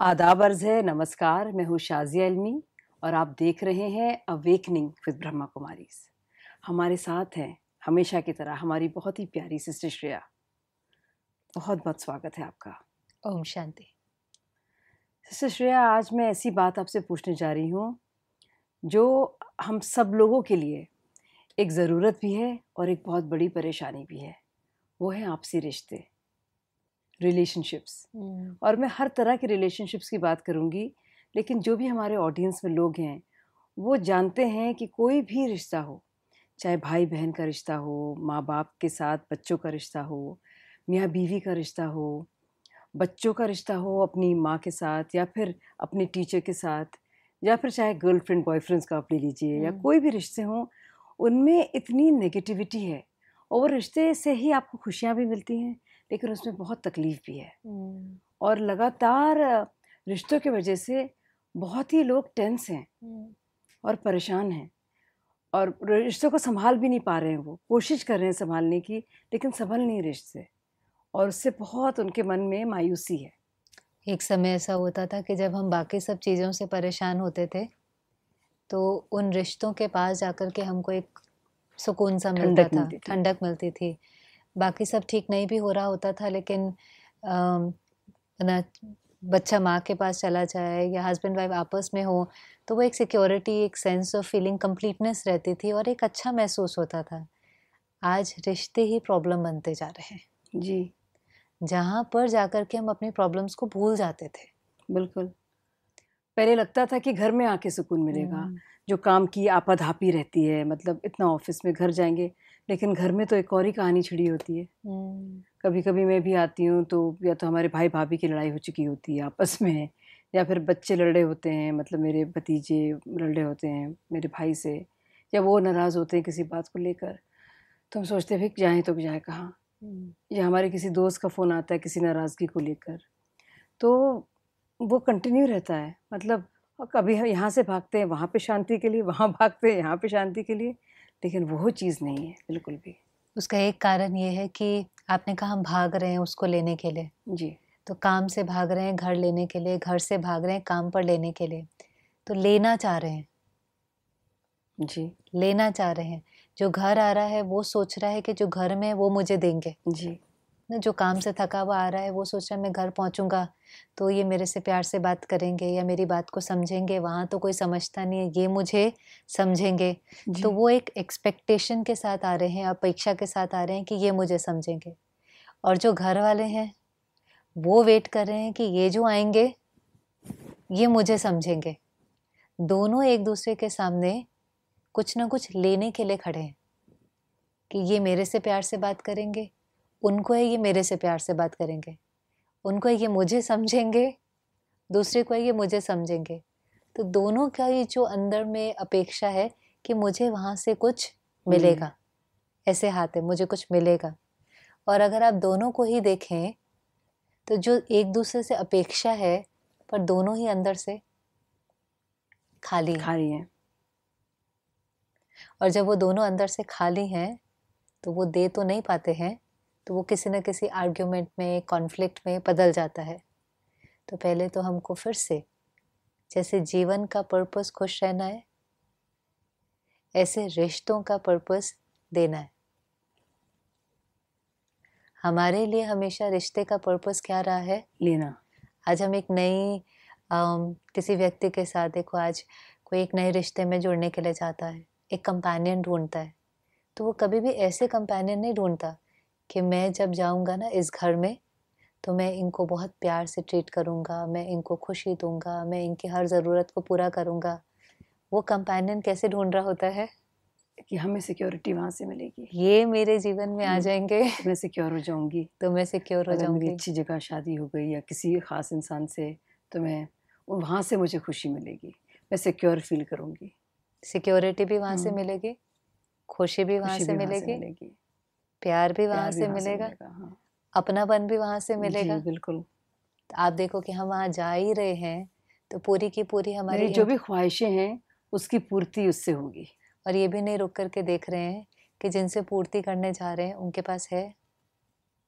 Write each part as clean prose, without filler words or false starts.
आदाब अर्ज़ है, नमस्कार। मैं हूँ शाज़िया इल्मी और आप देख रहे हैं अवेकनिंग विद ब्रह्मा कुमारीज़। हमारे साथ हैं हमेशा की तरह हमारी बहुत ही प्यारी सिस्टर श्रेया। बहुत बहुत स्वागत है आपका। ओम शांति। सिस्टर श्रेया, आज मैं ऐसी बात आपसे पूछने जा रही हूँ जो हम सब लोगों के लिए एक ज़रूरत भी है और एक बहुत बड़ी परेशानी भी है। वो है आपसी रिश्ते, रिलेशनशिप्स। और मैं हर तरह के रिलेशनशिप्स की बात करूँगी, लेकिन जो भी हमारे ऑडियंस में लोग हैं वो जानते हैं कि कोई भी रिश्ता हो, चाहे भाई बहन का रिश्ता हो, माँ बाप के साथ बच्चों का रिश्ता हो, मियाँ बीवी का रिश्ता हो, बच्चों का रिश्ता हो अपनी माँ के साथ या फिर अपने टीचर के साथ, या फिर चाहे गर्लफ्रेंड बॉयफ्रेंड्स का आप ले लीजिए, या कोई भी रिश्ते हों, उनमें इतनी नेगेटिविटी है। और वो रिश्ते से ही आपको खुशियाँ भी मिलती हैं, लेकिन उसमें बहुत तकलीफ भी है। और लगातार रिश्तों की वजह से बहुत ही लोग टेंस हैं और परेशान हैं, और रिश्तों को संभाल भी नहीं पा रहे हैं। वो कोशिश कर रहे हैं संभालने की, लेकिन संभल नहीं रिश्ते, और उससे बहुत उनके मन में मायूसी है। एक समय ऐसा होता था कि जब हम बाकी सब चीज़ों से परेशान होते थे तो उन रिश्तों के पास जाकर के हमको एक सुकून सा मिलता ठंडक था, मिलती थी। ठंडक मिलती थी। बाकी सब ठीक नहीं भी हो रहा होता था, लेकिन ना बच्चा माँ के पास चला जाए या हस्बैंड वाइफ आपस में हो तो वो एक सिक्योरिटी, एक सेंस ऑफ फीलिंग कंप्लीटनेस रहती थी और एक अच्छा महसूस होता था। आज रिश्ते ही प्रॉब्लम बनते जा रहे हैं जी, जहाँ पर जाकर के हम अपनी प्रॉब्लम्स को भूल जाते थे। बिल्कुल। पहले लगता था कि घर में आके सुकून मिलेगा, जो काम की आपाधापी रहती है, मतलब इतना ऑफिस में घर जाएंगे, लेकिन घर में तो एक और ही कहानी छिड़ी होती है। कभी कभी मैं भी आती हूँ तो या तो हमारे भाई भाभी की लड़ाई हो चुकी होती है आपस में, या फिर बच्चे लड़ रहे होते हैं, मतलब मेरे भतीजे लड़ रहे होते हैं मेरे भाई से, या वो नाराज़ होते हैं किसी बात को लेकर। तो हम सोचते हैं भाई जाएँ तो जाए कहाँ, या हमारे किसी दोस्त का फ़ोन आता है किसी नाराज़गी को लेकर, तो वो कंटिन्यू रहता है। मतलब कभी हम यहाँ से भागते हैं वहाँ पे शांति के लिए, वहाँ भागते हैं यहाँ पे शांति के लिए, लेकिन वो चीज़ नहीं है बिल्कुल भी। उसका एक कारण ये है कि आपने कहा हम भाग रहे हैं उसको लेने के लिए, जी, तो काम से भाग रहे हैं घर लेने के लिए, घर से भाग रहे हैं काम पर लेने के लिए, तो लेना चाह रहे हैं, जी, लेना चाह रहे हैं। जो घर आ रहा है वो सोच रहा है कि जो घर में है वो मुझे देंगे। जी, जो काम से थका हुआ आ रहा है वो सोच रहा है मैं घर पहुंचूंगा तो ये मेरे से प्यार से बात करेंगे या मेरी बात को समझेंगे, वहाँ तो कोई समझता नहीं है, ये मुझे समझेंगे। तो जी, वो एक एक्सपेक्टेशन के साथ आ रहे हैं, अपेक्षा के साथ आ रहे हैं कि ये मुझे समझेंगे। और जो घर वाले हैं वो वेट कर रहे हैं कि ये जो आएंगे ये मुझे समझेंगे। दोनों एक दूसरे के सामने कुछ ना कुछ लेने के लिए खड़े हैं कि ये मेरे से प्यार से बात करेंगे, उनको है ये मेरे से प्यार से बात करेंगे, उनको है ये मुझे समझेंगे, दूसरे को है ये मुझे समझेंगे। तो दोनों का ये जो अंदर में अपेक्षा है कि मुझे वहाँ से कुछ मिलेगा, ऐसे हाथ है मुझे कुछ मिलेगा। और अगर आप दोनों को ही देखें तो जो एक दूसरे से अपेक्षा है पर दोनों ही अंदर से खाली हैं। खाली है। और जब वो दोनों अंदर से खाली हैं तो वो दे तो नहीं पाते हैं, तो वो किसी न किसी आर्ग्यूमेंट में, कॉन्फ्लिक्ट में बदल जाता है। तो पहले तो हमको फिर से जैसे जीवन का पर्पस खुश रहना है, ऐसे रिश्तों का पर्पस देना है। हमारे लिए हमेशा रिश्ते का पर्पस क्या रहा है? लेना। आज हम एक नई किसी व्यक्ति के साथ, देखो आज कोई एक नए रिश्ते में जुड़ने के लिए चाहता है, एक कंपेनियन ढूंढता है, तो वो कभी भी ऐसे कंपेनियन नहीं ढूंढता कि मैं जब जाऊंगा ना इस घर में तो मैं इनको बहुत प्यार से ट्रीट करूंगा, मैं इनको खुशी दूंगा, मैं इनकी हर ज़रूरत को पूरा करूंगा। वो कंपेनियन कैसे ढूंढ रहा होता है? कि हमें सिक्योरिटी वहाँ से मिलेगी, ये मेरे जीवन में आ जाएंगे तो मैं सिक्योर हो जाऊँगी। तो मैं सिक्योर हो अगर मेरी जाऊंगी। अच्छी जगह शादी हो गई या किसी ख़ास इंसान से, तो मैं वहाँ से मुझे खुशी मिलेगी, मैं सिक्योर फील करूँगी। सिक्योरिटी भी वहाँ से मिलेगी, खुशी भी वहाँ खुशी से भी वहाँ से मिलेगी, मिलेगी, प्यार भी वहाँ प्यार भी से वहाँ से मिलेगा, मिलेगा। हाँ अपनापन भी वहाँ से जी, मिलेगा। बिल्कुल। तो आप देखो कि हम वहाँ जा ही रहे हैं तो पूरी की पूरी हमारी मेरी जो भी ख्वाहिशें हैं उसकी पूर्ति उससे होगी। और ये भी नहीं रुक करके देख रहे हैं कि जिनसे पूर्ति करने जा रहे हैं उनके पास है,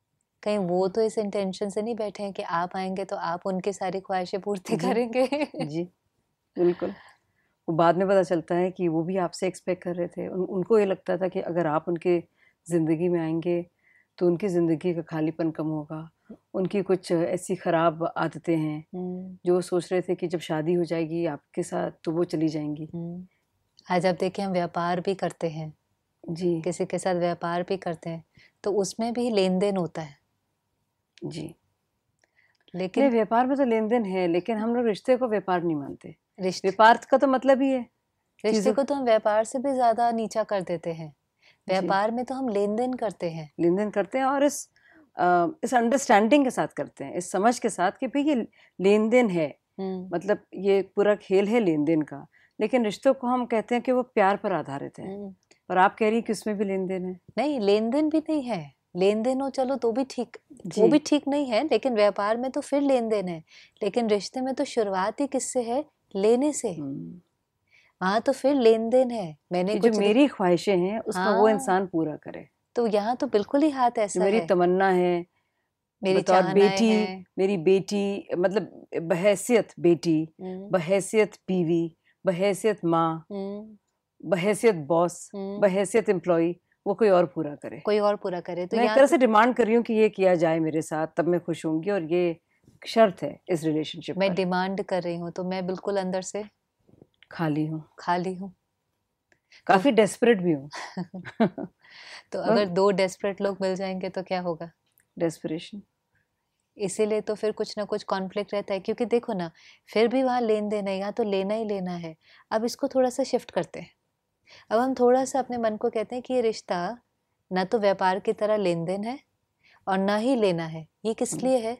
कहीं वो तो इस इंटेंशन से नहीं बैठे हैं कि आप आएंगे तो आप उनकी सारी ख्वाहिशें पूर्ति जी करेंगे। जी बिल्कुल। वो बाद में पता चलता है कि वो भी आपसे एक्सपेक्ट कर रहे थे। उनको ये लगता था कि अगर आप उनके ज़िंदगी में आएंगे तो उनकी ज़िंदगी का खालीपन कम होगा। उनकी कुछ ऐसी ख़राब आदतें हैं जो वो सोच रहे थे कि जब शादी हो जाएगी आपके साथ तो वो चली जाएंगी। आज आप देखिए हम व्यापार भी करते हैं जी किसी के साथ व्यापार भी करते हैं तो उसमें भी लेन देन होता है जी। नहीं, लेकिन व्यापार में तो लेन देन है, लेकिन हम लोग रिश्ते को व्यापार नहीं मानते। रिश्ते व्यापार का तो मतलब ही है रिश्ते चीज़ों। को तो हम व्यापार से भी ज्यादा नीचा कर देते हैं। जी व्यापार में तो हम लेन देन करते हैं। लेन देन करते हैं और इस अंडरस्टैंडिंग के साथ करते हैं, इस समझ के साथ कि भाई ये लेन देन है, मतलब ये पूरा खेल है लेन देन का। लेकिन रिश्तों को हम कहते हैं कि वो प्यार पर आधारित है, पर आप कह रही हैं कि उसमें भी लेन देन है। नहीं, लेन देन भी नहीं है। लेन देन हो चलो तो भी ठीक, वो भी ठीक नहीं है, लेकिन व्यापार में तो फिर लेन देन है। लेकिन रिश्ते में तो शुरुआत ही किससे है? लेने से। वहां तो फिर लेन देन है। मैंने जो मेरी ख्वाहिशें हैं उसका वो इंसान पूरा करे। तो यहाँ तो बिल्कुल ही हाथ ऐसा जो मेरी है। तमन्ना है, मेरी बतौर बेटी, है। मेरी बेटी, मतलब बहैसियत बेटी, बहैसियत बीवी, बहैसियत माँ, बहैसियत बॉस, बहैसियत एम्प्लॉई, वो कोई और पूरा करे। कोई और पूरा करे। तो मैं एक तरह से डिमांड कर रही हूँ कि ये किया जाए मेरे साथ, तब मैं खुश होंगी, और ये शर्त है इस रिलेशनशिप मैं पर। डिमांड कर रही हूँ तो मैं बिल्कुल अंदर से खाली हूँ, काफी तो, डेस्परेट भी हूँ। तो अगर दो डेस्परेट लोग मिल जाएंगे तो क्या होगा? डेस्परेशन। इसीलिए तो फिर कुछ ना कुछ कॉन्फ्लिक्ट रहता है, क्योंकि देखो ना, फिर भी वहाँ लेन देन है, यहाँ तो लेना ही लेना है। अब इसको थोड़ा सा शिफ्ट करते हैं। अब हम थोड़ा सा अपने मन को कहते हैं कि ये रिश्ता ना तो व्यापार की तरह लेन देन है और ना ही लेना है। ये किस लिए है?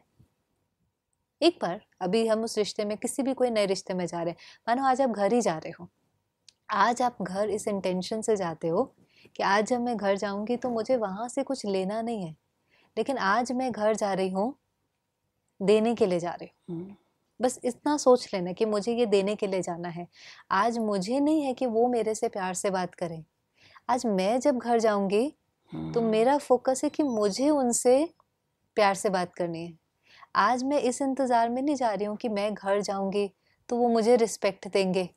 एक बार अभी हम उस रिश्ते में, किसी भी कोई नए रिश्ते में जा रहे हैं, मानो आज आप घर ही जा रहे हो। आज आप घर इस इंटेंशन से जाते हो कि आज जब मैं घर जाऊंगी तो मुझे वहां से कुछ लेना नहीं है, लेकिन आज मैं घर जा रही हूँ देने के लिए जा रही हूँ। बस इतना सोच लेना कि मुझे ये देने के लिए जाना है। आज मुझे नहीं है कि वो मेरे से प्यार से बात करें। आज मैं जब घर जाऊंगी तो मेरा फोकस है कि मुझे उनसे प्यार से बात करनी है। आज मैं इस इंतजार में नहीं जा रही हूँ कि मैं घर जाऊंगी तो वो मुझे रिस्पेक्ट देंगे।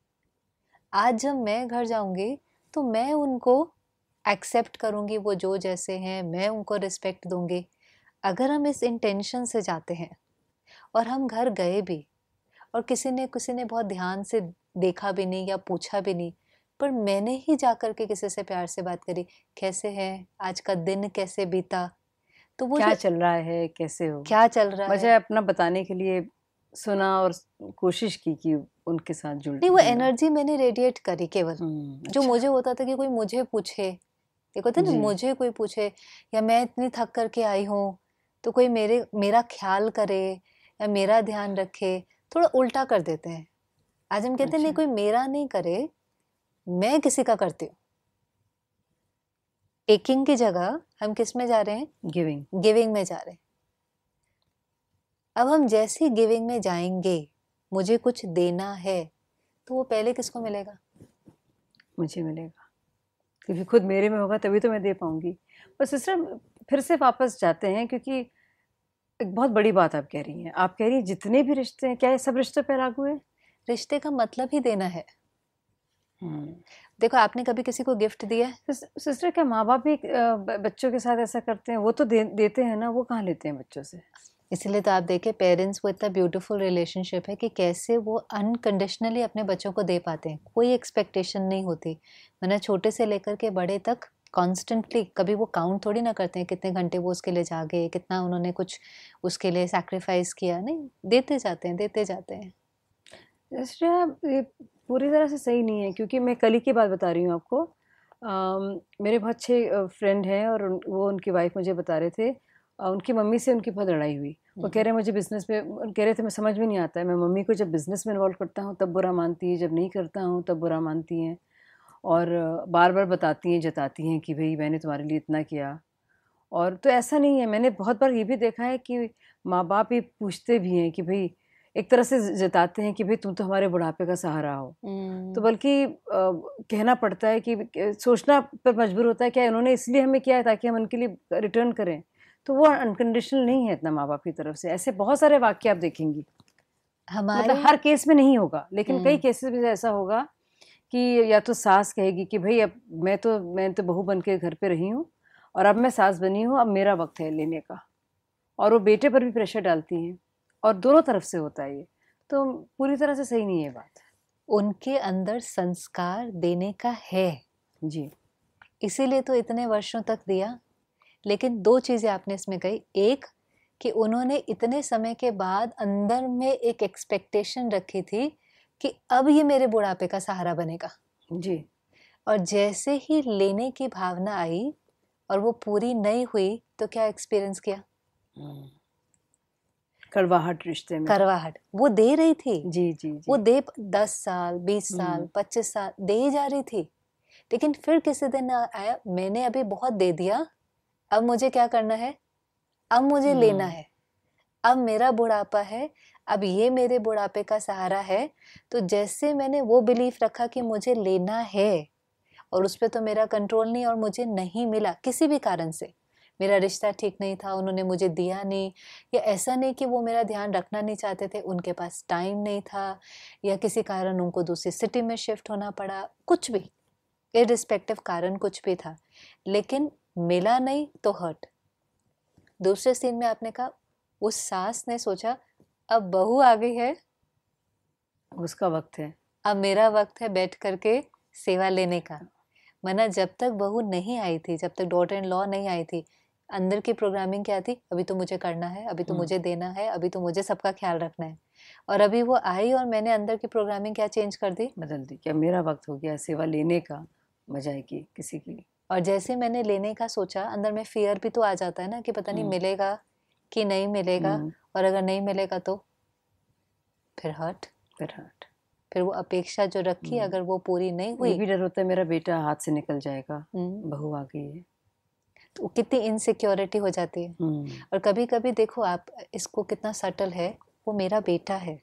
आज जब मैं घर जाऊंगी तो मैं उनको एक्सेप्ट करूंगी, वो जो जैसे हैं मैं उनको रिस्पेक्ट दूंगी। अगर हम इस इंटेंशन से जाते हैं और हम घर गए भी और किसी ने बहुत ध्यान से देखा भी नहीं या पूछा भी नहीं, पर मैंने ही जाकर के किसी से प्यार से बात करी, कैसे है, आज का दिन कैसे बीता, तो वो क्या चल रहा है, कैसे हो, क्या चल रहा है, बजाय अपना बताने के लिए सुना और कोशिश की कि उनके साथ जुड़ नहीं, वो एनर्जी मैंने रेडिएट करी केवल। जो अच्छा। मुझे होता था कि कोई मुझे पूछे, देखो था ना, मुझे कोई पूछे या मैं इतनी थक करके आई हूँ तो कोई मेरा ख्याल करे या मेरा ध्यान रखे, थोड़ा उल्टा कर देते हैं। आज हम कहते हैं नहीं, कोई मेरा नहीं करे, मैं किसी का करती हूँ। टेकिंग की जगह हम किस में जा रहे हैं? गिविंग में जा रहे हैं। अब हम जैसे गिविंग में जाएंगे, मुझे कुछ देना है, तो वो पहले किसको मिलेगा? मुझे मिलेगा, क्योंकि खुद मेरे में होगा तभी तो मैं दे पाऊंगी। पर सिस्टर फिर से वापस जाते हैं, क्योंकि एक बहुत बड़ी बात आप कह रही हैं। आप कह रही हैं जितने भी रिश्ते हैं, क्या ये सब रिश्तों पर लागू है? रिश्ते का मतलब ही देना है। देखो, आपने कभी किसी को गिफ्ट दिया है? सिस्टर, क्या माँ बाप भी बच्चों के साथ ऐसा करते हैं? वो तो देते हैं ना, वो कहाँ लेते हैं बच्चों से? इसलिए तो आप देखें, पेरेंट्स वो इतना ब्यूटीफुल रिलेशनशिप है कि कैसे वो अनकंडीशनली अपने बच्चों को दे पाते हैं। कोई एक्सपेक्टेशन नहीं होती। मैंने छोटे से लेकर के बड़े तक कॉन्स्टेंटली, कभी वो काउंट थोड़ी ना करते हैं कितने घंटे वो उसके लिए जागे, कितना उन्होंने कुछ उसके लिए सैक्रिफाइस किया। नहीं, देते जाते हैं, देते जाते हैं। ये पूरी तरह से सही नहीं है, क्योंकि मैं कल ही की बात बता रही हूँ आपको। मेरे बहुत अच्छे फ्रेंड हैं, और वो उनकी वाइफ मुझे बता रहे थे, उनकी मम्मी से उनकी बहुत लड़ाई हुई। वो कह रहे हैं मुझे बिज़नेस में, कह रहे थे मैं समझ में नहीं आता है, मैं मम्मी को जब बिज़नेस में इन्वॉल्व करता हूँ तब बुरा मानती है, जब नहीं करता हूँ तब बुरा मानती हैं, और बार बार बताती हैं, जताती हैं कि भाई मैंने तुम्हारे लिए इतना किया। और तो ऐसा नहीं है, मैंने बहुत बार ये भी देखा है कि माँ बाप ये पूछते भी हैं कि भाई, एक तरह से जताते हैं कि भाई तुम तो हमारे बुढ़ापे का सहारा हो। तो बल्कि कहना पड़ता है कि सोचना पर मजबूर होता है, क्या इन्होंने इसलिए हमें किया है ताकि हम उनके लिए रिटर्न करें? तो वो अनकंडीशनल नहीं है इतना माँ बाप की तरफ से। ऐसे बहुत सारे वाक्य आप देखेंगी, हमारे मतलब हर केस में नहीं होगा, लेकिन कई हम्म, केसेस में ऐसा होगा कि या तो सास कहेगी कि भाई अब मैं तो बहू बन के घर पे रही हूँ और अब मैं सास बनी हूँ, अब मेरा वक्त है लेने का, और वो बेटे पर भी प्रेशर डालती हैं, और दोनों तरफ से होता है ये, तो पूरी तरह से सही नहीं है बात। उनके अंदर संस्कार देने का है, जी। इसीलिए तो इतने वर्षों तक दिया। लेकिन दो चीजें आपने इसमें कही, एक कि उन्होंने इतने समय के बाद अंदर में एक एक्सपेक्टेशन रखी थी कि अब ये मेरे बुढ़ापे का सहारा बनेगा, जी। और जैसे ही लेने की भावना आई और वो पूरी नहीं हुई तो क्या एक्सपीरियंस किया? कड़वाहट रिश्ते में। करवाहट। वो दे रही थी, जी जी वो जी। दे 10 साल 20 साल 25 साल दे ही जा रही थी, लेकिन फिर किसी दिन आया, मैंने अभी बहुत दे दिया, अब मुझे क्या करना है, अब मुझे लेना है, अब मेरा बुढ़ापा है, अब ये मेरे बुढ़ापे का सहारा है। तो जैसे मैंने वो बिलीफ रखा कि मुझे लेना है, और उस पर तो मेरा कंट्रोल नहीं, और मुझे नहीं मिला किसी भी कारण से, मेरा रिश्ता ठीक नहीं था, उन्होंने मुझे दिया नहीं, या ऐसा नहीं कि वो मेरा ध्यान रखना नहीं चाहते थे, उनके पास टाइम नहीं था, या किसी कारण उनको दूसरी सिटी में शिफ्ट होना पड़ा, कुछ भी इररिस्पेक्टिव कारण कुछ भी था, लेकिन मिला नहीं तो हर्ट। दूसरे सीन में आपने कहा उस सास ने सोचा अब बहू आ गई है, उसका वक्त है। अब मेरा वक्त है बैठ करके सेवा लेने का। वरना जब तक बहू नहीं आई थी, जब तक डॉटर इन लॉ नहीं आई थी, अंदर की प्रोग्रामिंग क्या थी, अभी तो मुझे करना है, अभी तो मुझे देना है, अभी तो मुझे सबका ख्याल रखना है। और अभी वो आई और मैंने अंदर की प्रोग्रामिंग क्या चेंज कर दी, बदल दी, क्या मेरा वक्त हो गया सेवा लेने का, बजाय कि किसी की। और जैसे मैंने लेने का सोचा, अंदर में फियर भी तो आ जाता है ना कि पता नहीं मिलेगा कि नहीं मिलेगा, और अगर नहीं मिलेगा तो फिर हर्ट, फिर हर्ट। फिर वो अपेक्षा जो रखी अगर वो पूरी नहीं ये हुई, भी डर होता है मेरा बेटा हाथ से निकल जाएगा, हम्म, बहू आ गई है। तो कितनी इनसिक्योरिटी हो जाती है। और कभी कभी देखो आप इसको कितना सटल है, वो मेरा बेटा है,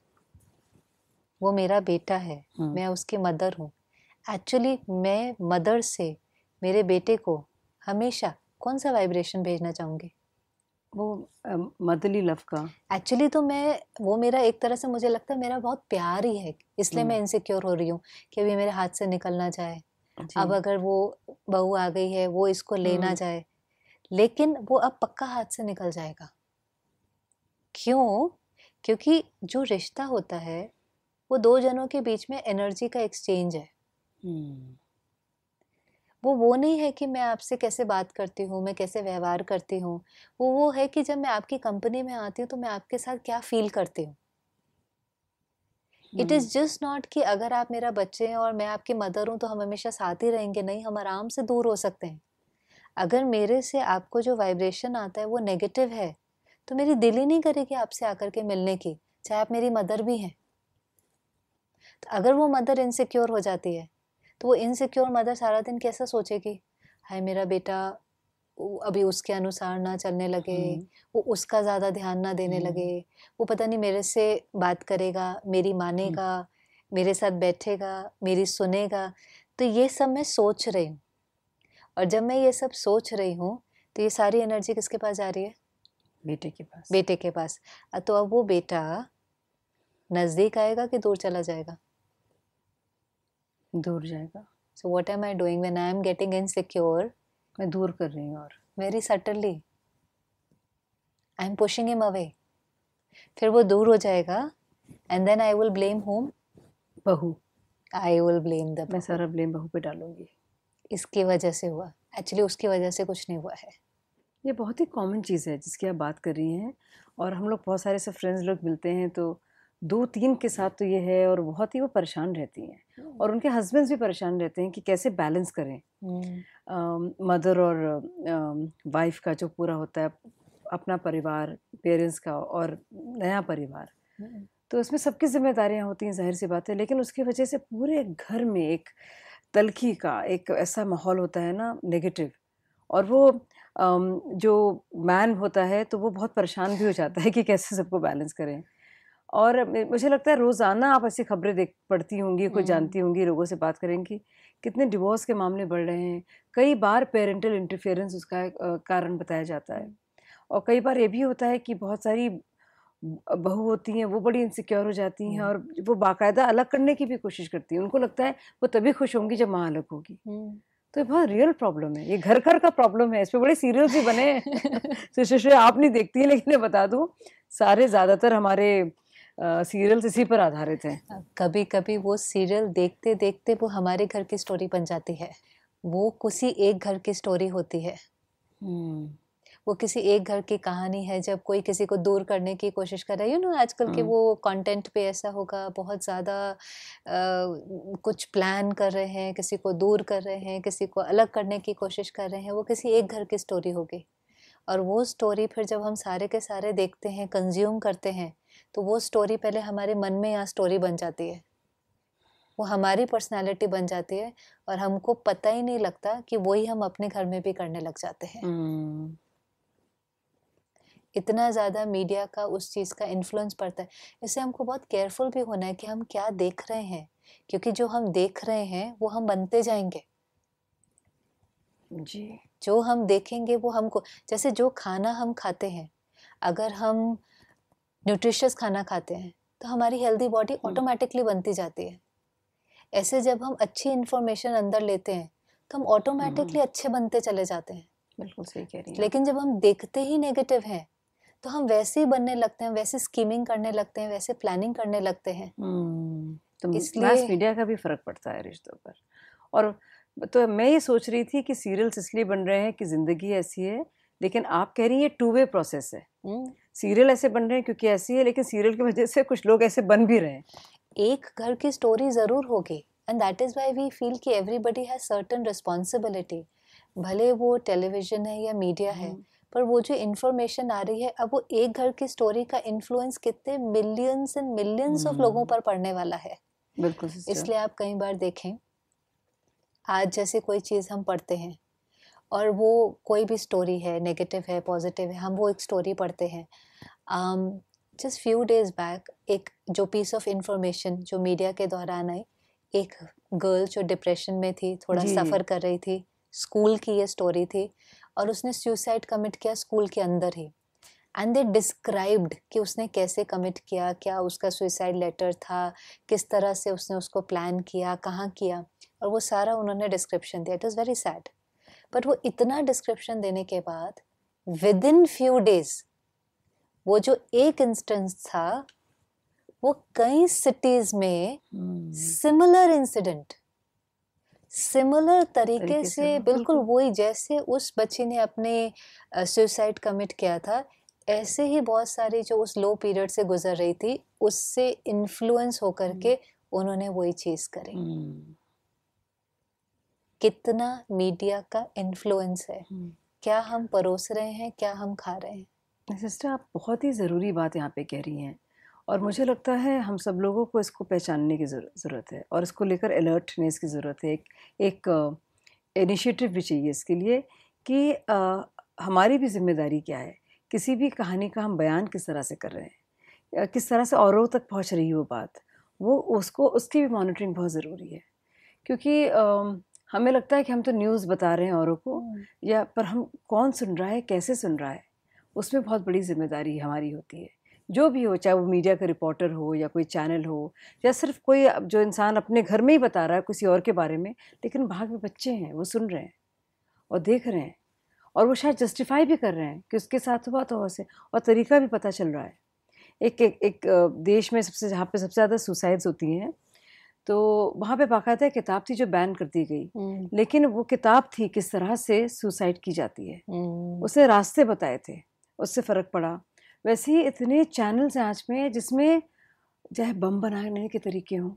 वो मेरा बेटा है, मैं उसकी मदर हूँ। एक्चुअली मैं मदर से मेरे बेटे को हमेशा कौन सा वाइब्रेशन भेजना चाहूँगी? वो मदरली लव का। एक्चुअली तो मैं, वो मेरा एक तरह से मुझे लगता है मेरा बहुत प्यार ही है, इसलिए मैं इनसिक्योर हो रही हूँ कि अभी मेरे हाथ से निकल ना जाए, जी। अब अगर वो बहू आ गई है वो इसको ले ना जाए। लेकिन वो अब पक्का हाथ से निकल जाएगा। क्यों? क्योंकि जो रिश्ता होता है वो दो जनों के बीच में एनर्जी का एक्सचेंज है। वो नहीं है कि मैं आपसे कैसे बात करती हूँ, मैं कैसे व्यवहार करती हूँ, वो है कि जब मैं आपकी कंपनी में आती हूँ तो मैं आपके साथ क्या फील करती हूँ। इट इज़ जस्ट नॉट कि अगर आप मेरा बच्चे हैं और मैं आपकी मदर हूँ तो हम हमेशा साथ ही रहेंगे, नहीं, हम आराम से दूर हो सकते हैं। अगर मेरे से आपको जो वाइब्रेशन आता है वो नेगेटिव है तो मेरी दिल ही नहीं करेगी आपसे आकर के मिलने की, चाहे आप मेरी मदर भी हैं। तो अगर वो मदर इनसिक्योर हो जाती है तो वो इनसिक्योर मदर सारा दिन कैसा सोचेगी, हाय मेरा बेटा अभी उसके अनुसार ना चलने लगे, वो उसका ज़्यादा ध्यान ना देने लगे, वो पता नहीं मेरे से बात करेगा, मेरी मानेगा, मेरे साथ बैठेगा, मेरी सुनेगा। तो ये सब मैं सोच रही हूँ, और जब मैं ये सब सोच रही हूँ तो ये सारी एनर्जी किसके पास जा रही है? बेटे के पास। बेटे के पास। तो अब वो बेटा नज़दीक आएगा कि दूर चला जाएगा? दूर जाएगा। So what am I doing when I am getting insecure? मैं दूर कर रही हूँ, और very suddenly I am pushing him away. फिर वो दूर हो जाएगा and then I will blame him, बहू। आई विल ब्लेम द मैं सारा ब्लेम बहू पे डालूंगी। इसकी वजह से हुआ, एक्चुअली उसकी वजह से कुछ नहीं हुआ है। ये बहुत ही कॉमन चीज़ है जिसकी आप बात कर रही हैं, और हम लोग बहुत सारे से फ्रेंड्स लोग मिलते हैं तो 2-3 के साथ तो ये है, और बहुत ही वो परेशान रहती हैं, और उनके हस्बैंड्स भी परेशान रहते हैं कि कैसे बैलेंस करें मदर और वाइफ का जो पूरा होता है, अपना परिवार, पेरेंट्स का और नया परिवार, तो इसमें सबकी जिम्मेदारियां होती हैं, जाहिर सी बात है, लेकिन उसकी वजह से पूरे घर में एक तलखी का एक ऐसा माहौल होता है ना, नेगेटिव, और वो जो मैन होता है तो वो बहुत परेशान भी हो जाता है कि कैसे सबको बैलेंस करें। और मुझे लगता है रोज़ाना आप ऐसी खबरें देख पढ़ती होंगी, कोई जानती होंगी, लोगों से बात करेंगी, कितने डिवोर्स के मामले बढ़ रहे हैं, कई बार पेरेंटल इंटरफेरेंस उसका कारण बताया जाता है, और कई बार ये भी होता है कि बहुत सारी बहू होती हैं, वो बड़ी इनसिक्योर हो जाती हैं और वो बाकायदा अलग करने की भी कोशिश करती हैं। उनको लगता है वो तभी खुश होंगी जब माँ अलग होगी। तो ये बहुत रियल प्रॉब्लम है, ये घर घर का प्रॉब्लम है। इस पे बड़े सीरियल्स भी बने हैं। सिस्टर आप नहीं देखती हैं, लेकिन मैं बता दूं सारे ज़्यादातर हमारे सीरियल्स इसी पर आधारित हैं। कभी कभी वो सीरियल देखते देखते वो हमारे घर की स्टोरी बन जाती है। वो किसी एक घर की स्टोरी होती है। वो किसी एक घर की कहानी है जब कोई किसी को दूर करने की कोशिश कर रहा है। यू नो आजकल के वो कंटेंट पे ऐसा होगा, बहुत ज़्यादा कुछ प्लान कर रहे हैं, किसी को दूर कर रहे हैं, किसी को अलग करने की कोशिश कर रहे हैं। वो किसी एक घर की स्टोरी होगी और वो स्टोरी फिर जब हम सारे के सारे देखते हैं, कंज्यूम करते हैं, तो वो स्टोरी पहले हमारे मन में यहाँ स्टोरी बन जाती है, वो हमारी पर्सनालिटी बन जाती है और हमको पता ही नहीं लगता कि वही हम अपने घर में भी करने लग जाते हैं। इतना ज़्यादा मीडिया का उस चीज़ का इन्फ्लुएंस पड़ता है। इससे हमको बहुत केयरफुल भी होना है कि हम क्या देख रहे हैं, क्योंकि जो हम देख रहे हैं वो हम बनते जाएंगे जी। जो हम देखेंगे वो हमको, जैसे जो खाना हम खाते हैं, अगर हम न्यूट्रिशियस खाना खाते हैं तो हमारी हेल्दी बॉडी ऑटोमेटिकली बनती जाती है। ऐसे जब हम अच्छी इन्फॉर्मेशन अंदर लेते हैं तो हम ऑटोमेटिकली अच्छे बनते चले जाते हैं। बिल्कुल सही कह रही हैं। लेकिन जब हम देखते ही नेगेटिव हैं तो हम वैसे ही बनने लगते हैं, वैसे स्कीमिंग करने लगते हैं, वैसे प्लानिंग करने लगते हैं। तो इसलिए मास मीडिया का भी फर्क पड़ता है रिश्तों पर। और तो मैं ये सोच रही थी कि सीरियल्स इसलिए बन रहे हैं कि जिंदगी ऐसी है, लेकिन आप कह रही हैं टू वे प्रोसेस है। सीरियल ऐसे बन रहे हैं क्योंकि ऐसी है, लेकिन सीरियल की वजह से कुछ लोग ऐसे बन भी रहे हैं। एक घर की स्टोरी जरूर होगी and that is why we feel कि एवरीबॉडी हैज सर्टेन रिस्पॉन्सिबिलिटी। भले वो टेलीविजन है या मीडिया है, पर वो जो इन्फॉर्मेशन आ रही है, अब वो एक घर की स्टोरी का इन्फ्लुएंस कितने मिलियंस एंड मिलियंस ऑफ लोगों पर पड़ने वाला है। बिल्कुल। इसलिए आप कई बार देखें, आज जैसे कोई चीज़ हम पढ़ते हैं और वो कोई भी स्टोरी है, नेगेटिव है, पॉजिटिव है, हम वो एक स्टोरी पढ़ते हैं। जस्ट फ्यू डेज बैक एक जो पीस ऑफ इंफॉर्मेशन जो मीडिया के दौरान आई, एक गर्ल जो डिप्रेशन में थी, थोड़ा सफ़र कर रही थी, स्कूल की ये स्टोरी थी और उसने सुसाइड कमिट किया स्कूल के अंदर ही। एंड दे डिस्क्राइब्ड कि उसने कैसे कमिट किया, क्या उसका सुसाइड लेटर था, किस तरह से उसने उसको प्लान किया, कहाँ किया, और वो सारा उन्होंने डिस्क्रिप्शन दिया। It was very sad. But वो इतना डिस्क्रिप्शन देने के बाद विद इन फ्यू डेज वो जो एक इंस्टेंस था वो कई सिटीज में सिमिलर इंसिडेंट, सिमिलर तरीके से बिल्कुल वही जैसे उस बच्ची ने अपने सुसाइड कमिट किया था, ऐसे ही बहुत सारी जो उस लो पीरियड से गुजर रही थी उससे इन्फ्लुएंस होकर के उन्होंने वही चीज करी। कितना मीडिया का इन्फ्लुएंस है, क्या हम परोस रहे हैं, क्या हम खा रहे हैं। सिस्टर आप बहुत ही ज़रूरी बात यहाँ पे कह रही हैं और मुझे लगता है हम सब लोगों को इसको पहचानने की ज़रूरत है और इसको लेकर अलर्टनेस की ज़रूरत है। एक इनिशिएटिव भी चाहिए इसके लिए कि हमारी भी जिम्मेदारी क्या है, किसी भी कहानी का हम बयान किस तरह से कर रहे हैं, किस तरह से औरों तक पहुँच रही है वो बात, वो उसकी भी मॉनिटरिंग बहुत ज़रूरी है। क्योंकि हमें लगता है कि हम तो न्यूज़ बता रहे हैं औरों को, या पर हम कौन सुन रहा है, कैसे सुन रहा है, उसमें बहुत बड़ी जिम्मेदारी हमारी होती है। जो भी हो, चाहे वो मीडिया का रिपोर्टर हो या कोई चैनल हो या सिर्फ कोई जो इंसान अपने घर में ही बता रहा है किसी और के बारे में, लेकिन बाहर में बच्चे हैं, वो सुन रहे हैं और देख रहे हैं और वो शायद जस्टिफाई भी कर रहे हैं कि उसके साथ हुआ तो वैसे, और तरीका भी पता चल रहा है। एक देश में जहाँ पे सबसे ज़्यादा सुसाइड्स होती हैं, तो वहाँ पे बाकायदा किताब थी जो बैन कर दी गई, लेकिन वो किताब थी किस तरह से सुसाइड की जाती है, उसने रास्ते बताए थे, उससे फ़र्क पड़ा। वैसे ही इतने चैनल्स हैं आज में जिसमें चाहे बम बनाने के तरीके हों,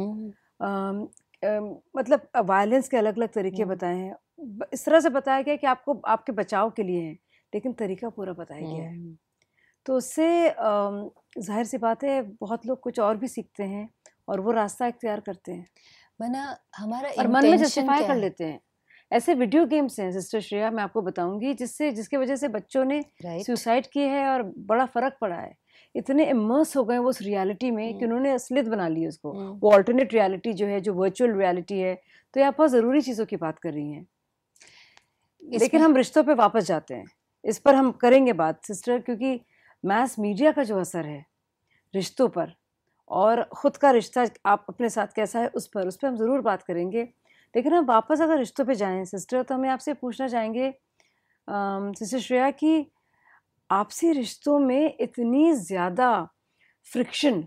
मतलब वायलेंस के अलग अलग तरीके बताए हैं, इस तरह से बताया गया कि आपको आपके बचाव के लिए हैं, लेकिन तरीका पूरा बताया गया है। तो उससे जाहिर सी बात है बहुत लोग कुछ और भी सीखते हैं और वो रास्ता इख्तियार करते हैं, मना हमारा और मन में जस्टिफाई कर लेते हैं। ऐसे वीडियो गेम्स हैं सिस्टर श्रेया, मैं आपको बताऊंगी, जिसकी वजह से बच्चों ने सुसाइड की है और बड़ा फर्क पड़ा है। इतने इमर्स हो गए वो उस रियलिटी में कि उन्होंने असलियत बना ली उसको। वो अल्टरनेट रियलिटी जो है, जो वर्चुअल रियलिटी है, तो ये आप बहुत ज़रूरी चीज़ों की बात कर रही हैं, लेकिन हम रिश्तों पे वापस जाते हैं। इस पर हम करेंगे बात सिस्टर, क्योंकि मास मीडिया का जो असर है रिश्तों पर और ख़ुद का रिश्ता आप अपने साथ कैसा है उस पर हम ज़रूर बात करेंगे। लेकिन हम वापस अगर रिश्तों पे जाएं सिस्टर, तो हमें आपसे पूछना चाहेंगे सिस्टर श्रेया कि आपसी रिश्तों में इतनी ज़्यादा फ्रिक्शन,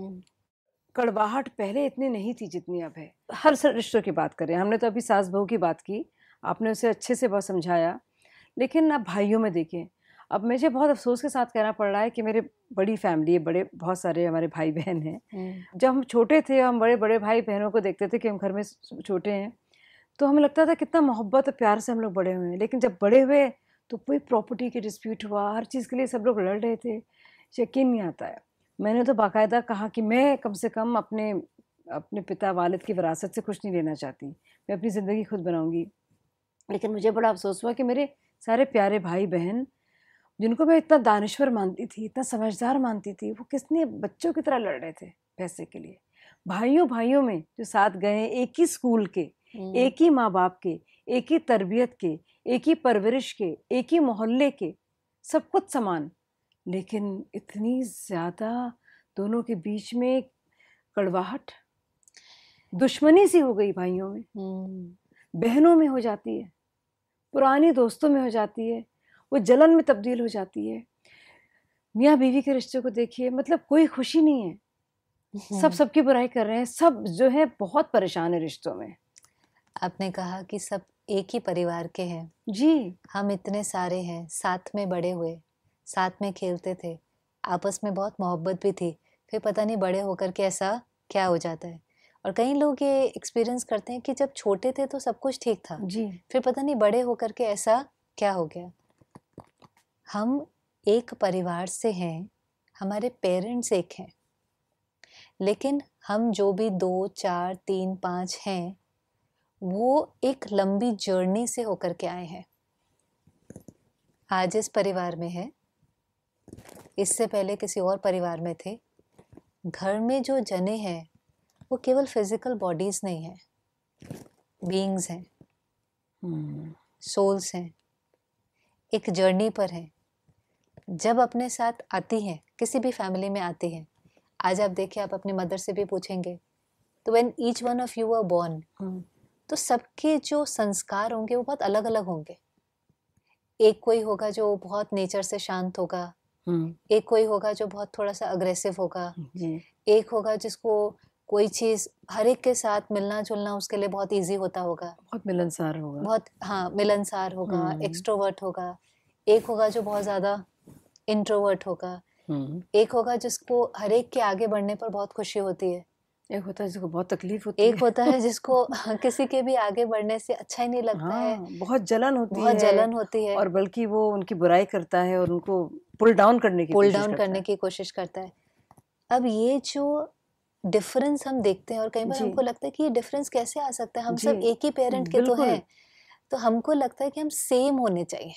कड़वाहट पहले इतनी नहीं थी जितनी अब है। हर रिश्तों की बात करें, हमने तो अभी सास बहू की बात की, आपने उसे अच्छे से बहुत समझाया, लेकिन अब भाइयों में देखें, अब मुझे बहुत अफसोस के साथ कहना पड़ रहा है कि मेरे बड़ी फैमिली है, बड़े बहुत सारे हमारे भाई बहन हैं। जब हम छोटे थे, हम बड़े बड़े भाई बहनों को देखते थे कि हम घर में छोटे हैं, तो हमें लगता था कितना मोहब्बत और प्यार से हम लोग बड़े हुए हैं। लेकिन जब बड़े हुए तो कोई प्रॉपर्टी के डिस्प्यूट हुआ, हर चीज़ के लिए सब लोग लड़ रहे थे, यकीन नहीं आता है। मैंने तो बाकायदा कहा कि मैं कम से कम अपने अपने पिता वालिद की विरासत से कुछ नहीं लेना चाहती, मैं अपनी ज़िंदगी खुद बनाऊंगी। लेकिन मुझे बड़ा अफसोस हुआ कि मेरे सारे प्यारे भाई बहन, जिनको मैं इतना दानिश्वर मानती थी, इतना समझदार मानती थी, वो कितने बच्चों की तरह लड़ रहे थे पैसे के लिए। भाइयों भाइयों में जो साथ गए, एक ही स्कूल के, एक ही माँ बाप के, एक ही तरबियत के, एक ही परवरिश के, एक ही मोहल्ले के, सब कुछ समान, लेकिन इतनी ज़्यादा दोनों के बीच में कड़वाहट, दुश्मनी सी हो गई भाइयों में, बहनों में हो जाती है, पुरानी दोस्तों में हो जाती है, वो जलन में तब्दील हो जाती है। मियाँ बीवी के रिश्ते को देखिए, मतलब कोई खुशी नहीं है, सब सबकी बुराई कर रहे हैं, सब जो है बहुत परेशान है रिश्तों में। आपने कहा कि सब एक ही परिवार के हैं। जी, हम इतने सारे हैं, साथ में बड़े हुए, साथ में खेलते थे, आपस में बहुत मोहब्बत भी थी। फिर पता नहीं बड़े होकर के ऐसा क्या हो जाता है। और कई लोग ये एक्सपीरियंस करते हैं कि जब छोटे थे तो सब कुछ ठीक था, जी, फिर पता नहीं बड़े होकर के ऐसा क्या हो गया। हम एक परिवार से हैं, हमारे पेरेंट्स एक हैं, लेकिन हम जो भी 2, 4, 3, 5 हैं, वो एक लंबी जर्नी से होकर के आए हैं। आज इस परिवार में है, इससे पहले किसी और परिवार में थे। घर में जो जने हैं वो केवल फिजिकल बॉडीज नहीं है, बीइंग्स हैं, सोल्स हैं, एक जर्नी पर हैं। जब अपने साथ आती हैं, किसी भी फैमिली में आती हैं, आज आप देखिए, आप अपनी मदर से भी पूछेंगे, तो when each one of you are born, तो सबके जो संस्कार होंगे वो बहुत अलग अलग होंगे। एक कोई होगा जो बहुत नेचर से शांत होगा, एक कोई होगा जो बहुत थोड़ा सा अग्रेसिव होगा, एक होगा जिसको कोई चीज़ हर एक के साथ मिलना जुलना उसके लिए बहुत इजी होता होगा, बहुत मिलनसार होगा, बहुत, हाँ, मिलनसार होगा, एक्सट्रोवर्ट होगा। एक होगा जो बहुत ज़्यादा इंट्रोवर्ट होगा। एक होगा जिसको हर एक के आगे बढ़ने पर बहुत खुशी होती है। एक होता है जिसको बहुत तकलीफ होती है। एक होता है जिसको किसी के भी आगे बढ़ने से अच्छा ही नहीं लगता है, बहुत जलन होती है, बहुत जलन होती है, और बल्कि वो उनकी बुराई करता है और उनको पुल डाउन करने की कोशिश करता है। अब ये जो डिफरेंस हम देखते हैं, और कई बार हमको लगता है कि ये डिफरेंस कैसे आ सकता है, हम सब एक ही पेरेंट के तो हैं, तो हमको लगता है कि हम सेम होने चाहिए।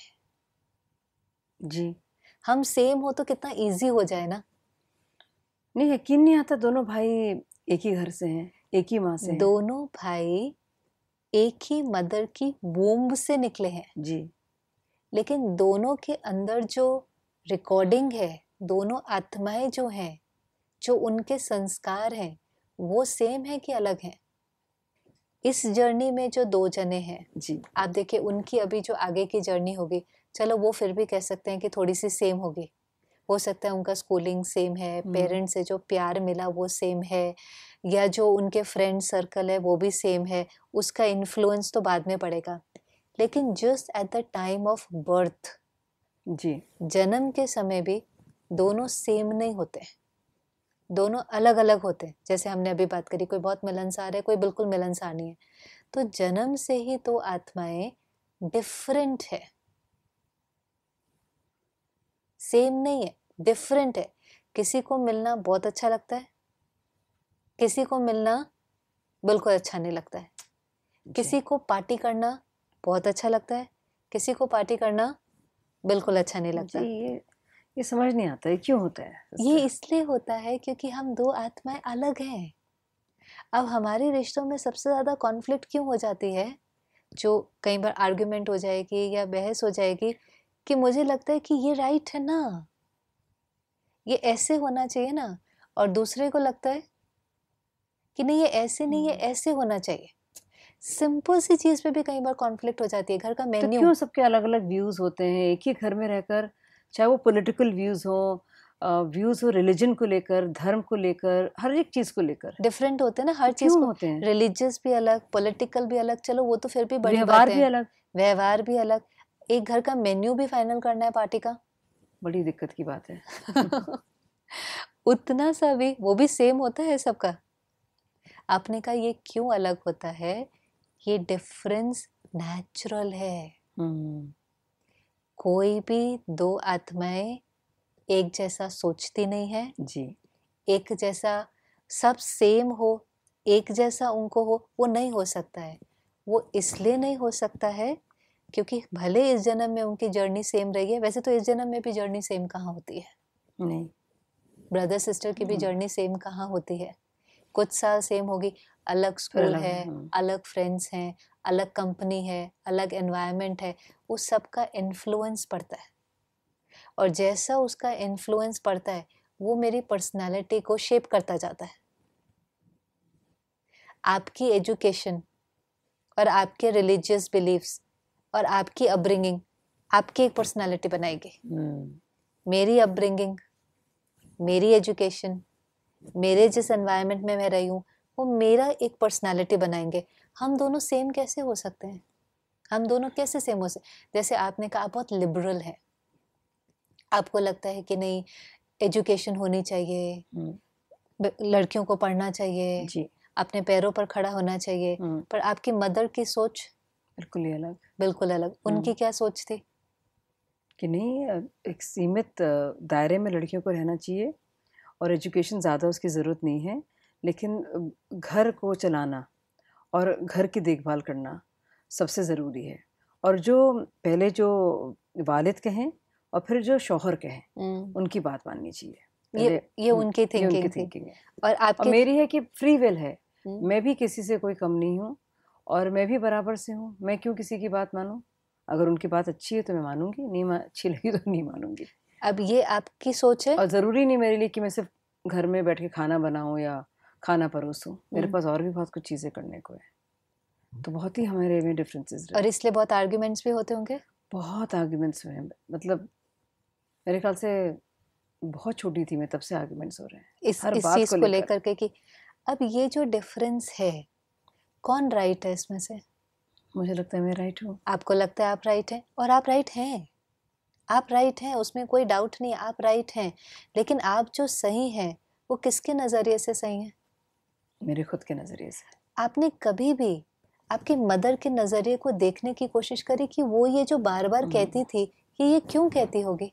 जी, हम सेम हो तो कितना इजी हो जाए ना। नहीं, यकीन नहीं आता, दोनों भाई एक ही घर से हैं, एक ही माँ से हैं। दोनों भाई एक ही मदर की वूम्ब से निकले हैं जी, लेकिन दोनों के अंदर जो रिकॉर्डिंग है, दोनों आत्माएं जो हैं, जो उनके संस्कार हैं, वो सेम है कि अलग हैं। इस जर्नी में जो दो जने हैं जी, आप देखिए, उनकी अभी जो आगे की जर्नी होगी, चलो वो फिर भी कह सकते हैं कि थोड़ी सी सेम होगी। हो सकता है उनका स्कूलिंग सेम है, पेरेंट्स से जो प्यार मिला वो सेम है, या जो उनके फ्रेंड सर्कल है वो भी सेम है, उसका इन्फ्लुएंस तो बाद में पड़ेगा। लेकिन just at the time of birth जी, जन्म के समय भी दोनों सेम नहीं होते, दोनों अलग अलग होते हैं। जैसे हमने अभी बात करी, कोई बहुत मिलनसार है, कोई बिल्कुल मिलनसार नहीं है। तो जन्म से ही तो आत्माएं डिफरेंट है, सेम नहीं है, डिफरेंट है। किसी को मिलना बहुत अच्छा लगता है, किसी को मिलना बिल्कुल अच्छा नहीं लगता है। किसी को पार्टी करना बहुत अच्छा लगता है, किसी को पार्टी करना बिल्कुल अच्छा नहीं लगता। ये समझ नहीं आता है क्यों होता है। ये इसलिए होता है क्योंकि हम दो आत्माएं अलग हैं। अब हमारे रिश्तों में सबसे ज़्यादा कॉन्फ्लिक्ट क्यों हो जाती है, जो कई बार आर्ग्यूमेंट हो जाएगी या बहस हो जाएगी, कि मुझे लगता है कि ये राइट है ना, ये ऐसे होना चाहिए ना, और दूसरे को लगता है कि नहीं ये ऐसे नहीं, ये ऐसे होना चाहिए। सिंपल सी चीज पे भी कई बार कॉन्फ्लिक्ट हो जाती है। घर का तो मेन्यू, क्यों सबके अलग अलग व्यूज होते हैं एक ही घर में रहकर, चाहे वो पॉलिटिकल व्यूज हो रिलीजन को लेकर, धर्म को लेकर, हर एक चीज को लेकर डिफरेंट होते हैं ना हर तो चीज क्यों को। होते हैं? रिलीजियस भी अलग, पॉलिटिकल भी अलग, चलो वो तो फिर भी बड़ी व्यवहार बात भी है। अलग। व्यवहार भी अलग। एक घर का मेन्यू भी फाइनल करना है पार्टी का बड़ी दिक्कत की बात है। उतना सा भी वो भी सेम होता है सबका। आपने कहा ये क्यों अलग होता है? ये डिफरेंस नेचुरल है। हम्म। कोई भी दो आत्माएं एक जैसा सोचती नहीं है, जी। एक जैसा सब सेम हो, एक जैसा उनको हो, वो नहीं हो सकता है। वो इसलिए नहीं हो सकता है क्योंकि भले इस जन्म में उनकी जर्नी सेम रही है, वैसे तो इस जन्म में भी जर्नी सेम कहाँ होती है? नहीं। ब्रदर सिस्टर की भी जर्नी सेम कहाँ होती है? कुछ साल सेम होगी, अलग फिर स्कूल अलग है, है। अलग फ्रेंड्स हैं, अलग कंपनी है, अलग एनवायरनमेंट है, उस सब का इन्फ्लुएंस पड़ता है। और जैसा उसका इन्फ्लुएंस पड़ता है वो मेरी पर्सनालिटी को शेप करता जाता है। आपकी एजुकेशन और आपके रिलीजियस बिलीव्स और आपकी अपब्रिंगिंग आपकी एक पर्सनालिटी बनाएगी। मेरी अपब्रिंगिंग, मेरी एजुकेशन, मेरे जिस एनवायरनमेंट में मैं रही हूँ वो मेरा एक पर्सनालिटी बनाएंगे। हम दोनों सेम कैसे हो सकते हैं? हम दोनों कैसे सेम हो सकते? जैसे आपने कहा आप बहुत लिबरल हैं, आपको लगता है कि नहीं एजुकेशन होनी चाहिए, लड़कियों को पढ़ना चाहिए, जी। अपने पैरों पर खड़ा होना चाहिए। पर आपकी मदर की सोच बिल्कुल ही अलग। बिल्कुल अलग। उनकी क्या सोच थी? कि नहीं, एक सीमित दायरे में लड़कियों को रहना चाहिए और एजुकेशन ज़्यादा उसकी ज़रूरत नहीं है, लेकिन घर को चलाना और घर की देखभाल करना सबसे ज़रूरी है। और जो पहले जो वालिद कहें और फिर जो शौहर कहें उनकी बात माननी चाहिए। ये उनकी थिंकिंग थी। है। और और आपकी मेरी है कि फ्री विल है, मैं भी किसी से कोई कम नहीं हूँ और मैं भी बराबर से हूँ। मैं क्यों किसी की बात मानूं? अगर उनकी बात अच्छी है तो मैं मानूंगी, नहीं अच्छी लगी तो नहीं मानूंगी। अब ये आपकी सोच है। और ज़रूरी नहीं मेरे लिए कि मैं सिर्फ घर में बैठ के खाना बनाऊं या खाना परोसूं, मेरे पास और भी बहुत कुछ चीज़ें करने को है। तो बहुत ही हमारे में डिफरेंसेस रहे और इसलिए बहुत आर्ग्यूमेंट्स भी होते होंगे। बहुत आर्ग्यूमेंट्स हुए हैं। मतलब मेरे ख्याल से बहुत छोटी थी मैं तब से आर्ग्यूमेंट्स हो रहे हैं हर इस बात चीज को लेकर के कि अब ये जो डिफरेंस है कौन राइट है इसमें से? मुझे लगता है मैं राइट हूँ। आपको लगता है आप राइट हैं और आप राइट हैं। आप राइट हैं, उसमें कोई डाउट नहीं, आप राइट हैं। लेकिन आप जो सही हैं वो किसके नजरिए से सही हैं? मेरे खुद के नजरिए से। आपने कभी भी आपकी मदर के नजरिए को देखने की कोशिश करी कि वो ये जो बार बार कहती थी कि ये क्यों कहती होगी?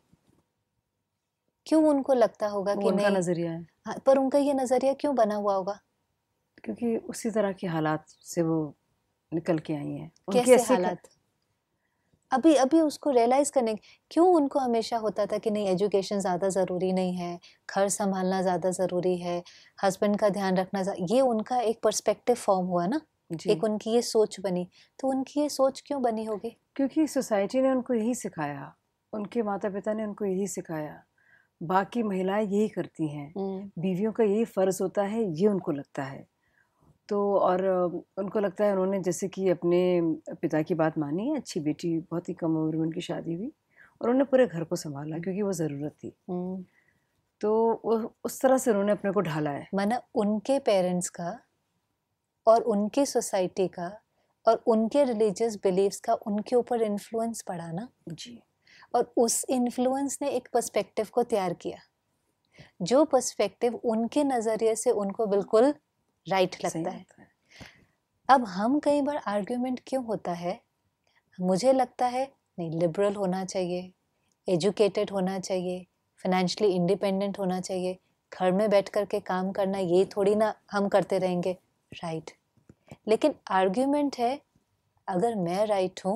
क्यों उनको लगता होगा कि उनका नहीं? नजरिया है। हाँ, पर उनका ये नजरिया क्यों बना हुआ होगा? क्योंकि उसी तरह के हालात से वो निकल के आई हैं। कैसे हालात? अभी अभी उसको रियलाइज करने क्यों उनको हमेशा होता था कि नहीं एजुकेशन ज़्यादा ज़रूरी नहीं है, घर संभालना ज़्यादा ज़रूरी है, हस्बैंड का ध्यान रखना ये उनका एक पर्सपेक्टिव फॉर्म हुआ ना, एक उनकी ये सोच बनी। तो उनकी ये सोच क्यों बनी होगी? क्योंकि सोसाइटी ने उनको यही सिखाया, उनके माता पिता ने उनको यही सिखाया, बाकी महिलाएं यही करती हैं, बीवियों का यही फ़र्ज़ होता है, ये उनको लगता है। तो और उनको लगता है उन्होंने जैसे कि अपने पिता की बात मानी है, अच्छी बेटी, बहुत ही कम उम्र में उनकी शादी हुई और उन्होंने पूरे घर को संभाला क्योंकि वो ज़रूरत थी। तो वो उस तरह से उन्होंने अपने को ढाला है। माना उनके पेरेंट्स का और उनकी सोसाइटी का और उनके रिलीजियस बिलीव्स का उनके ऊपर इन्फ्लुएंस पड़ा ना जी। और उस इन्फ्लुएंस ने एक पर्सपेक्टिव को तैयार किया, जो पर्सपेक्टिव उनके नज़रिए से उनको बिल्कुल राइट लगता है। अब हम कई बार आर्ग्यूमेंट क्यों होता है? मुझे लगता है नहीं लिबरल होना चाहिए, एजुकेटेड होना चाहिए, फाइनेंशियली इंडिपेंडेंट होना चाहिए, घर में बैठ कर के काम करना ये थोड़ी ना हम करते रहेंगे, राइट। लेकिन आर्ग्यूमेंट है अगर मैं राइट हूँ,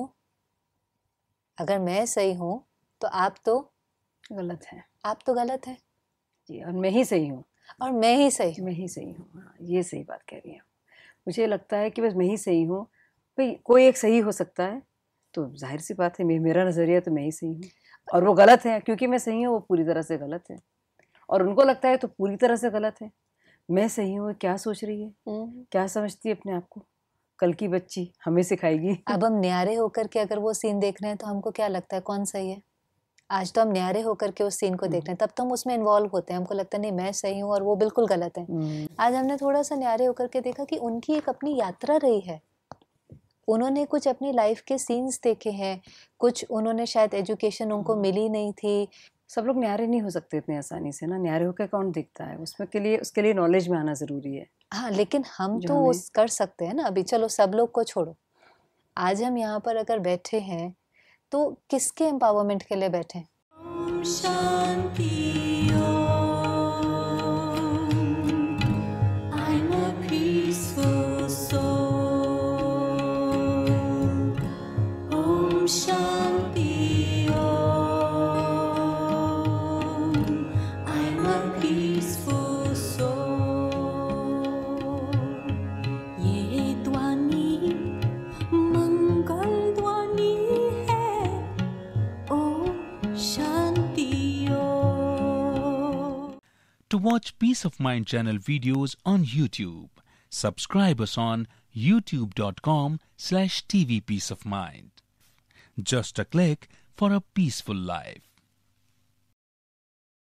अगर मैं सही हूँ तो आप तो गलत है। आप तो गलत है जी, और मैं ही सही हूँ और मैं ही सही हूँ। मैं ही सही हूँ। हाँ, ये सही बात कह रही हैं। मुझे लगता है कि बस मैं ही सही हूँ। भाई कोई एक सही हो सकता है तो जाहिर सी बात है मेरा नज़रिया तो मैं ही सही हूँ। और वो गलत है, क्योंकि मैं सही हूँ वो पूरी तरह से गलत है, और उनको लगता है तो पूरी तरह से गलत है। मैं सही हूँ, क्या सोच रही है, क्या समझती है अपने आप को, कल की बच्ची हमें सिखाएगी। अब हम न्यारे होकर के अगर वो सीन देख रहे हैं तो हमको क्या लगता है कौन सही है? आज तो हम न्यारे होकर के उस सीन को देख रहे हैं, तब तो हम उसमें इन्वॉल्व होते हैं, हमको लगता है नहीं मैं सही हूँ और वो बिल्कुल गलत है। आज हमने थोड़ा सा न्यारे होकर के देखा कि उनकी एक अपनी यात्रा रही है, उन्होंने कुछ अपनी लाइफ के सीन्स देखे हैं, कुछ उन्होंने शायद एजुकेशन उनको मिली नहीं थी। सब लोग न्यारे नहीं हो सकते इतने आसानी से ना, न्यारे होकर कौन दिखता है, उसके लिए नॉलेज में आना जरूरी है। हाँ, लेकिन हम तो उस कर सकते हैं ना। अभी चलो सब लोग को छोड़ो, आज हम यहाँ पर अगर बैठे हैं तो किसके एम्पावरमेंट के लिए बैठे? शांति। To watch Peace of Mind channel videos on YouTube, subscribe us on youtube.com/tvpeaceofmind. Just a click for a peaceful life.